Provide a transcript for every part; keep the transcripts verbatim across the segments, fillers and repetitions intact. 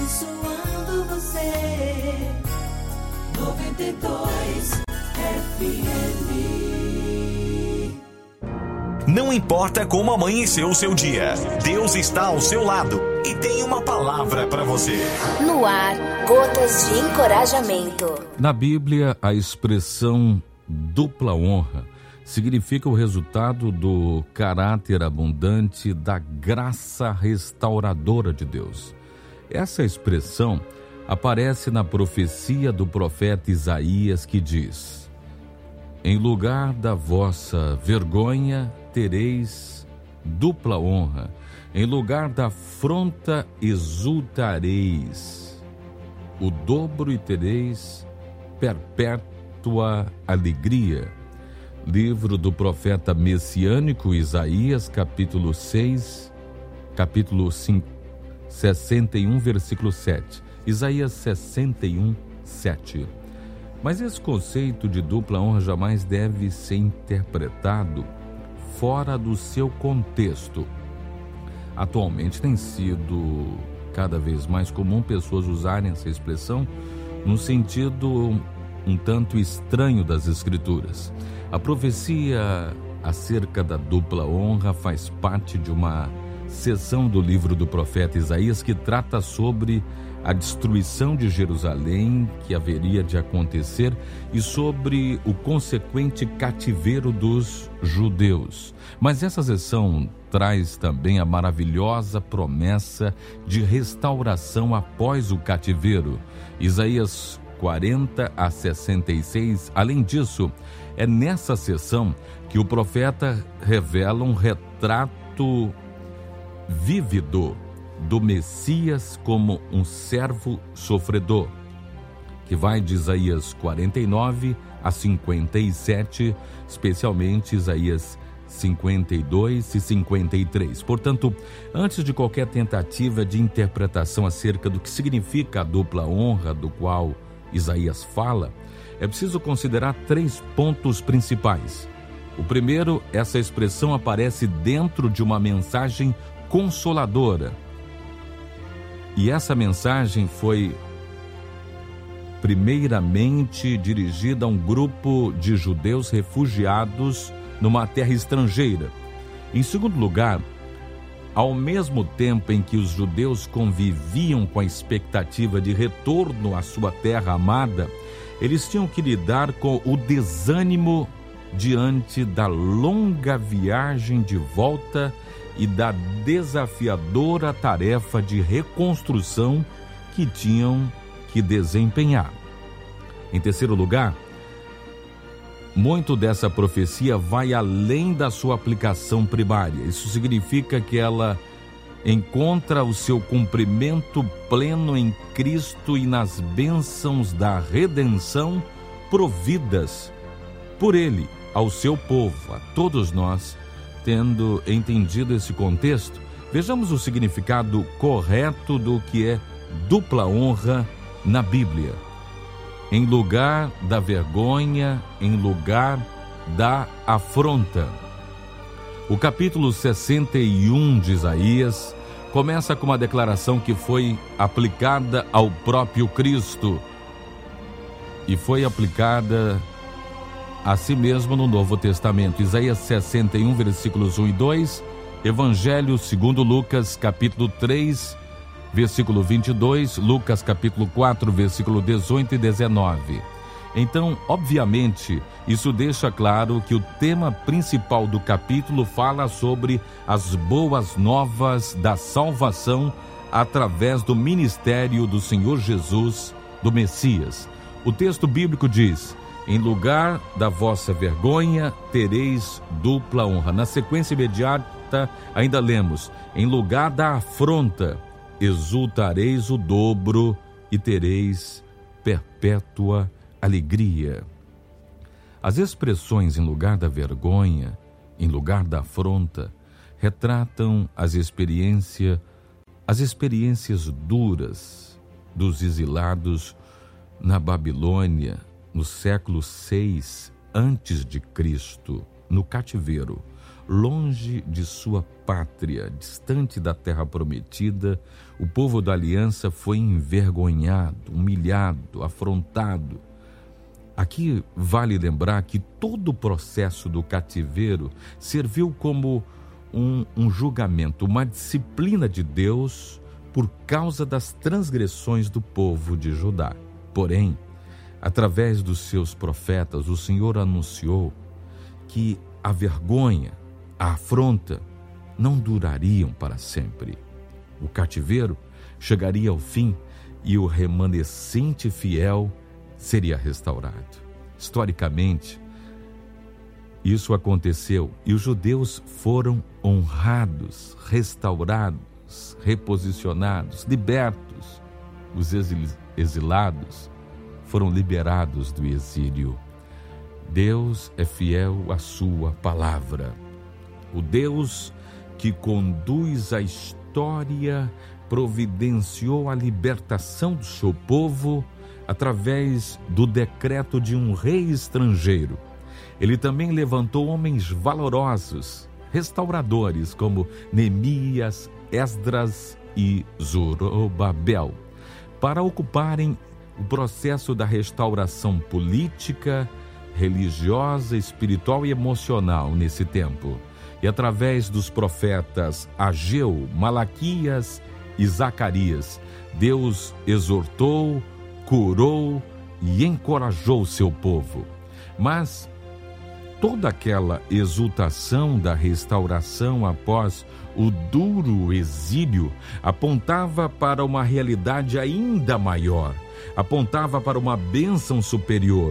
abençoando você. noventa e dois F M. Não importa como amanheceu o seu dia, Deus está ao seu lado e tem uma palavra para você. No ar, gotas de encorajamento. Na Bíblia, a expressão dupla honra significa o resultado do caráter abundante da graça restauradora de Deus. Essa expressão aparece na profecia do profeta Isaías, que diz: em lugar da vossa vergonha tereis dupla honra, em lugar da afronta exultareis, o dobro e tereis perpétua alegria. Livro do profeta messiânico Isaías, capítulo seis, capítulo cinco, sessenta e um, versículo sete. Isaías sessenta e um, sete. Mas esse conceito de dupla honra jamais deve ser interpretado fora do seu contexto. Atualmente tem sido cada vez mais comum pessoas usarem essa expressão num sentido um tanto estranho das Escrituras. A profecia acerca da dupla honra faz parte de uma seção do livro do profeta Isaías que trata sobre a destruição de Jerusalém que haveria de acontecer e sobre o consequente cativeiro dos judeus. Mas essa seção traz também a maravilhosa promessa de restauração após o cativeiro. Isaías quarenta a sessenta e seis. Além disso, é nessa seção que o profeta revela um retrato vívido do Messias como um servo sofredor, que vai de Isaías quarenta e nove a cinquenta e sete, especialmente Isaías cinquenta e dois e cinquenta e três. Portanto, antes de qualquer tentativa de interpretação acerca do que significa a dupla honra do qual Isaías fala, é preciso considerar três pontos principais. O primeiro, essa expressão aparece dentro de uma mensagem consoladora. E essa mensagem foi primeiramente dirigida a um grupo de judeus refugiados numa terra estrangeira. Em segundo lugar, ao mesmo tempo em que os judeus conviviam com a expectativa de retorno à sua terra amada, eles tinham que lidar com o desânimo diante da longa viagem de volta e da desafiadora tarefa de reconstrução que tinham que desempenhar. Em terceiro lugar, muito dessa profecia vai além da sua aplicação primária. Isso significa que ela encontra o seu cumprimento pleno em Cristo e nas bênçãos da redenção providas por Ele ao seu povo, a todos nós. Tendo entendido esse contexto, vejamos o significado correto do que é dupla honra na Bíblia. Em lugar da vergonha, em lugar da afronta. O capítulo sessenta e um de Isaías começa com uma declaração que foi aplicada ao próprio Cristo e foi aplicada a si mesmo no Novo Testamento. Isaías sessenta e um, versículos um e dois, Evangelho segundo Lucas, capítulo três, versículo vinte e dois, Lucas capítulo quatro, versículo dezoito e dezenove. Então, obviamente, isso deixa claro que o tema principal do capítulo fala sobre as boas novas da salvação através do ministério do Senhor Jesus, do Messias. O texto bíblico diz: em lugar da vossa vergonha, tereis dupla honra. Na sequência imediata, ainda lemos: em lugar da afronta, exultareis o dobro e tereis perpétua alegria. As expressões em lugar da vergonha, em lugar da afronta, retratam as experiências, as experiências duras dos exilados na Babilônia, no século seis antes de Cristo, no cativeiro, longe de sua pátria, distante da terra prometida, o povo da aliança foi envergonhado, humilhado, afrontado. Aqui vale lembrar que todo o processo do cativeiro serviu como um, um julgamento, uma disciplina de Deus por causa das transgressões do povo de Judá. Porém, através dos seus profetas, o Senhor anunciou que a vergonha, a afronta, não durariam para sempre. O cativeiro chegaria ao fim e o remanescente fiel seria restaurado. Historicamente, isso aconteceu e os judeus foram honrados, restaurados, reposicionados, libertos. Os exilados foram liberados do exílio. Deus é fiel à sua palavra. O Deus que conduz a história providenciou a libertação do seu povo através do decreto de um rei estrangeiro. Ele também levantou homens valorosos, restauradores, como Neemias, Esdras e Zorobabel, para ocuparem o processo da restauração política, religiosa, espiritual e emocional nesse tempo. E através dos profetas Ageu, Malaquias e Zacarias, Deus exortou, curou e encorajou seu povo. Mas toda aquela exultação da restauração após o duro exílio apontava para uma realidade ainda maior, apontava para uma bênção superior.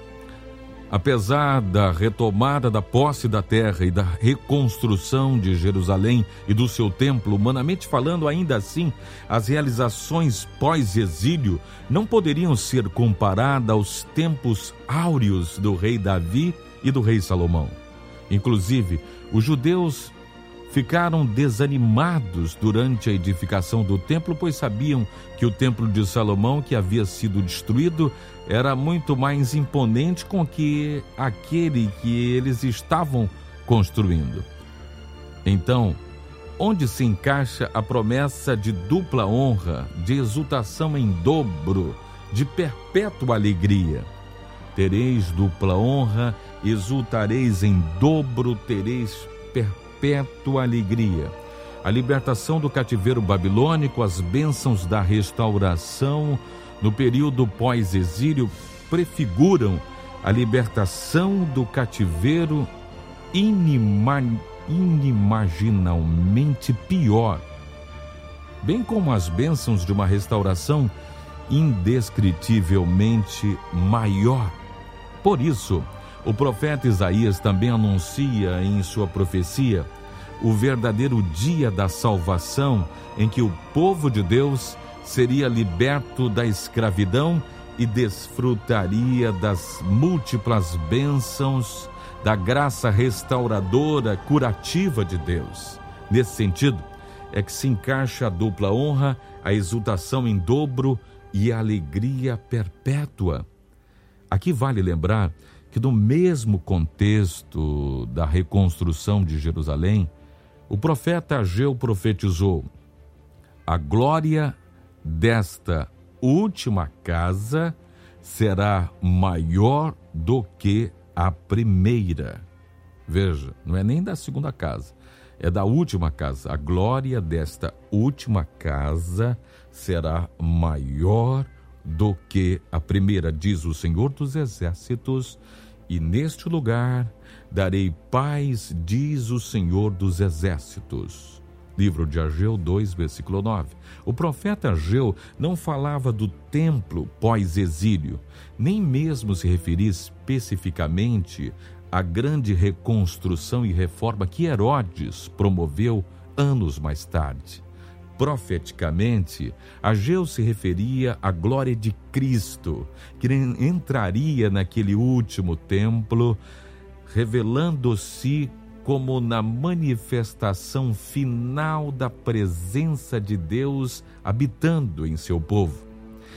Apesar da retomada da posse da terra e da reconstrução de Jerusalém e do seu templo, humanamente falando, ainda assim, as realizações pós-exílio não poderiam ser comparadas aos tempos áureos do rei Davi e do rei Salomão. Inclusive, os judeus ficaram desanimados durante a edificação do templo, pois sabiam que o templo de Salomão, que havia sido destruído, era muito mais imponente com que aquele que eles estavam construindo. Então, onde se encaixa a promessa de dupla honra, de exultação em dobro, de perpétua alegria? Tereis dupla honra, exultareis em dobro, tereis perpétua alegria. A libertação do cativeiro babilônico, as bênçãos da restauração no período pós-exílio prefiguram a libertação do cativeiro inima, inimaginalmente pior, bem como as bênçãos de uma restauração indescritivelmente maior. Por isso, o profeta Isaías também anuncia em sua profecia o verdadeiro dia da salvação, em que o povo de Deus seria liberto da escravidão e desfrutaria das múltiplas bênçãos da graça restauradora, curativa de Deus. Nesse sentido, é que se encaixa a dupla honra, a exultação em dobro e a alegria perpétua. Aqui vale lembrar que no mesmo contexto da reconstrução de Jerusalém, o profeta Ageu profetizou: a glória desta última casa será maior do que a primeira. Veja, não é nem da segunda casa, é da última casa. A glória desta última casa será maior do que a primeira, diz o Senhor dos Exércitos, e neste lugar darei paz, diz o Senhor dos Exércitos. Livro de Ageu dois, versículo nove. O profeta Ageu não falava do templo pós-exílio, nem mesmo se referia especificamente à grande reconstrução e reforma que Herodes promoveu anos mais tarde. Profeticamente, Ageu se referia à glória de Cristo, que entraria naquele último templo, revelando-se como na manifestação final da presença de Deus habitando em seu povo.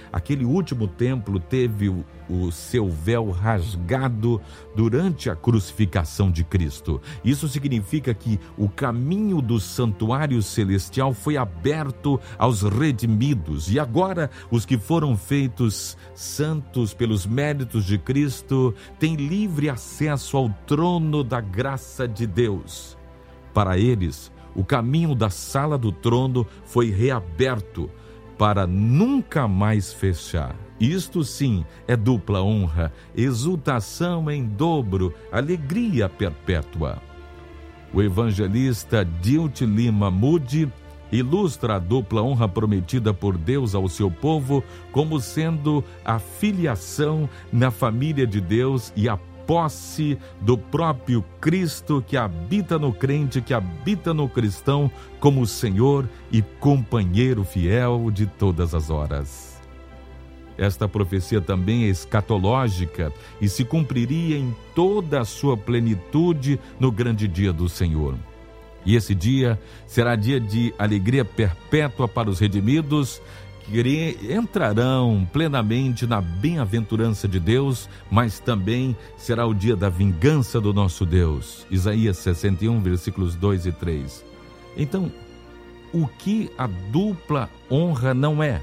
aquele último templo teve o, o seu véu rasgado durante a crucificação de Cristo. Isso significa que o caminho do santuário celestial foi aberto aos redimidos, e agora os que foram feitos santos pelos méritos de Cristo têm livre acesso ao trono da graça de Deus. Para eles, o caminho da sala do trono foi reaberto para nunca mais fechar. Isto sim é dupla honra, exultação em dobro, alegria perpétua. O evangelista Dilt Lima Moody ilustra a dupla honra prometida por Deus ao seu povo como sendo a filiação na família de Deus e a posse do próprio Cristo que habita no crente, que habita no cristão, como Senhor e companheiro fiel de todas as horas. Esta profecia também é escatológica e se cumpriria em toda a sua plenitude no grande dia do Senhor. E esse dia será dia de alegria perpétua para os redimidos, que entrarão plenamente na bem-aventurança de Deus, mas também será o dia da vingança do nosso Deus. Isaías sessenta e um, versículos dois e três. Então, o que a dupla honra não é?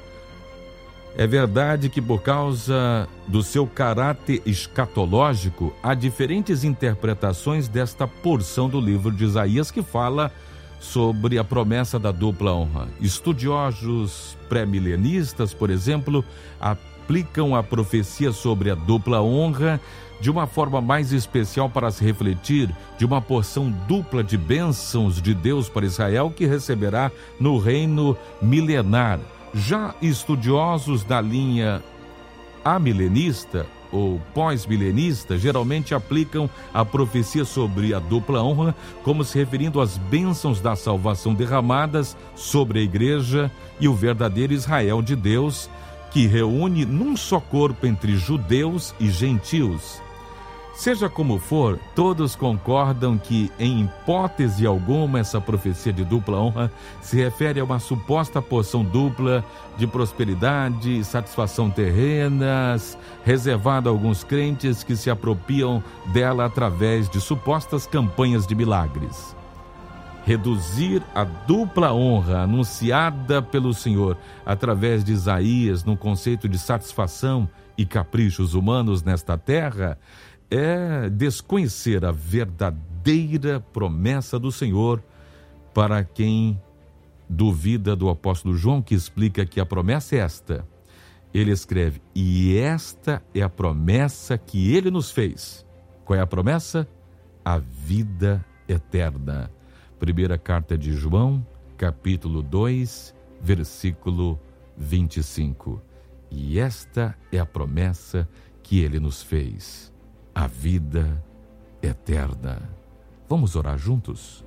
É verdade que por causa do seu caráter escatológico, há diferentes interpretações desta porção do livro de Isaías que fala sobre a promessa da dupla honra. Estudiosos pré-milenistas, por exemplo, aplicam a profecia sobre a dupla honra de uma forma mais especial para se refletir de uma porção dupla de bênçãos de Deus para Israel que receberá no reino milenar. Já estudiosos da linha amilenista ou pós-milenista geralmente aplicam a profecia sobre a dupla honra como se referindo às bênçãos da salvação derramadas sobre a igreja e o verdadeiro Israel de Deus, que reúne num só corpo entre judeus e gentios. Seja como for, todos concordam que, em hipótese alguma, essa profecia de dupla honra se refere a uma suposta porção dupla de prosperidade e satisfação terrenas, reservada a alguns crentes que se apropriam dela através de supostas campanhas de milagres. Reduzir a dupla honra anunciada pelo Senhor através de Isaías no conceito de satisfação e caprichos humanos nesta terra é desconhecer a verdadeira promessa do Senhor para quem duvida do apóstolo João, que explica que a promessa é esta. Ele escreve: e esta é a promessa que ele nos fez. Qual é a promessa? A vida eterna. Primeira carta de João, capítulo dois, versículo vinte e cinco. E esta é a promessa que ele nos fez. A vida eterna. Vamos orar juntos?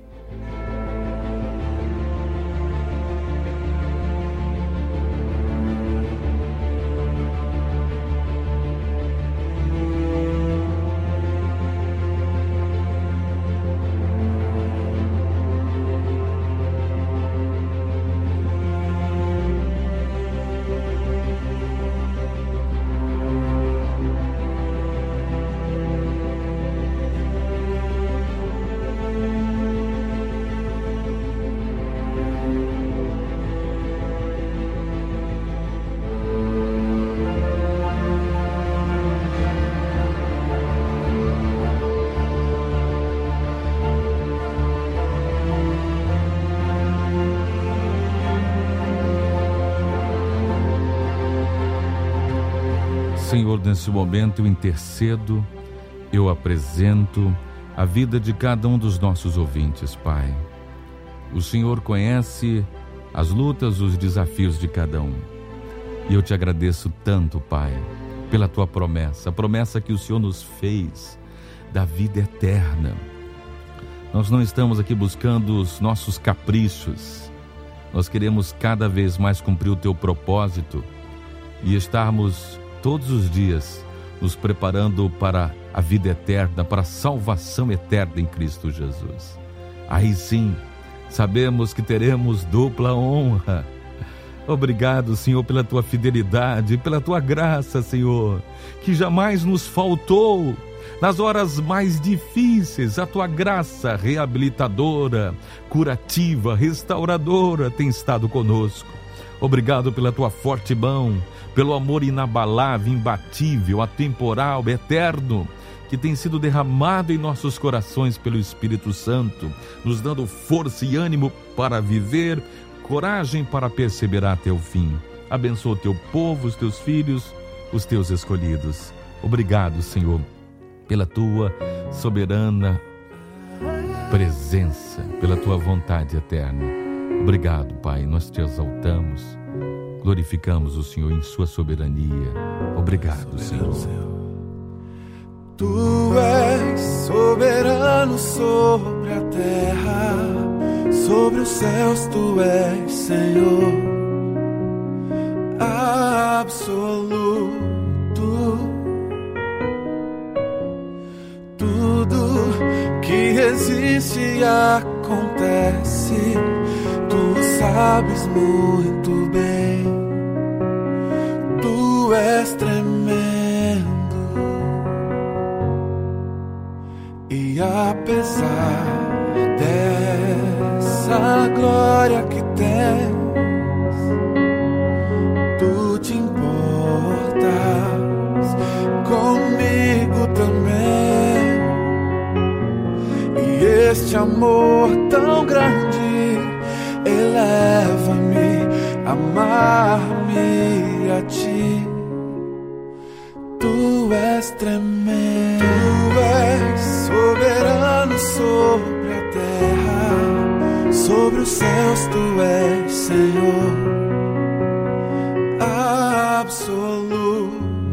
Senhor, nesse momento eu intercedo, eu apresento a vida de cada um dos nossos ouvintes, Pai. O Senhor conhece as lutas, os desafios de cada um. E eu te agradeço tanto, Pai, pela tua promessa, a promessa que o Senhor nos fez da vida eterna. Nós não estamos aqui buscando os nossos caprichos. Nós queremos cada vez mais cumprir o teu propósito e estarmos todos os dias nos preparando para a vida eterna, para a salvação eterna em Cristo Jesus. Aí sim, sabemos que teremos dupla honra. Obrigado, Senhor, pela tua fidelidade, pela tua graça, Senhor, que jamais nos faltou. Nas horas mais difíceis, a tua graça reabilitadora, curativa, restauradora tem estado conosco. Obrigado pela tua forte mão, pelo amor inabalável, imbatível, atemporal, eterno, que tem sido derramado em nossos corações pelo Espírito Santo, nos dando força e ânimo para viver, coragem para perseverar até o fim. Abençoa o teu povo, os teus filhos, os teus escolhidos. Obrigado, Senhor, pela tua soberana presença, pela tua vontade eterna. Obrigado, Pai, nós te exaltamos, glorificamos o Senhor em sua soberania. Obrigado, Senhor. Tu és soberano sobre a terra, sobre os céus tu és Senhor absoluto. Tudo que existe e acontece, tu sabes muito bem. Tu és tremendo. E apesar dessa glória que tens, tu te importas comigo também. E este amor tão grande eleva-me, amar-me a ti. Tu és tremendo, tu és soberano sobre a terra, sobre os céus tu és Senhor absoluto.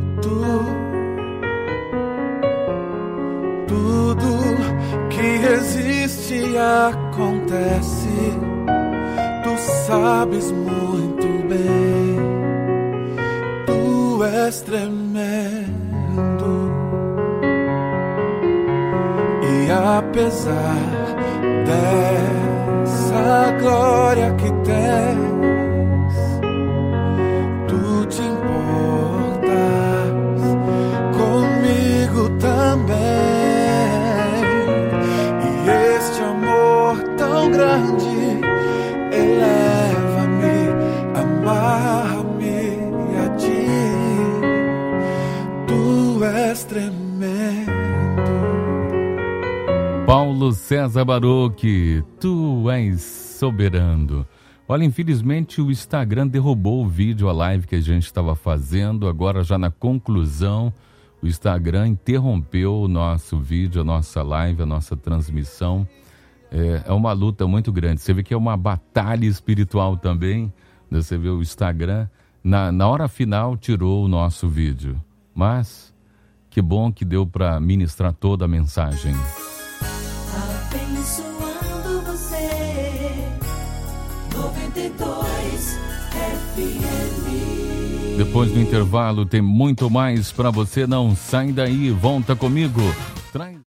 Tudo que existe e acontece, tu sabes muito bem. Tu és tremendo. E apesar dessa glória que tens, tu te importas comigo também. E este amor tão grande eleva-me, amar-me a ti. Tu és tremendo. Paulo César Baroque, tu és soberano. Olha, infelizmente o Instagram derrubou o vídeo, a live que a gente estava fazendo. Agora, já na conclusão, o Instagram interrompeu o nosso vídeo, a nossa live, a nossa transmissão. É, é uma luta muito grande. Você vê que é uma batalha espiritual também. Você vê o Instagram, na, na hora final, tirou o nosso vídeo. Mas, que bom que deu para ministrar toda a mensagem. Abençoando você, noventa e dois F M. Depois do intervalo tem muito mais para você, não sai daí, volta comigo. Traz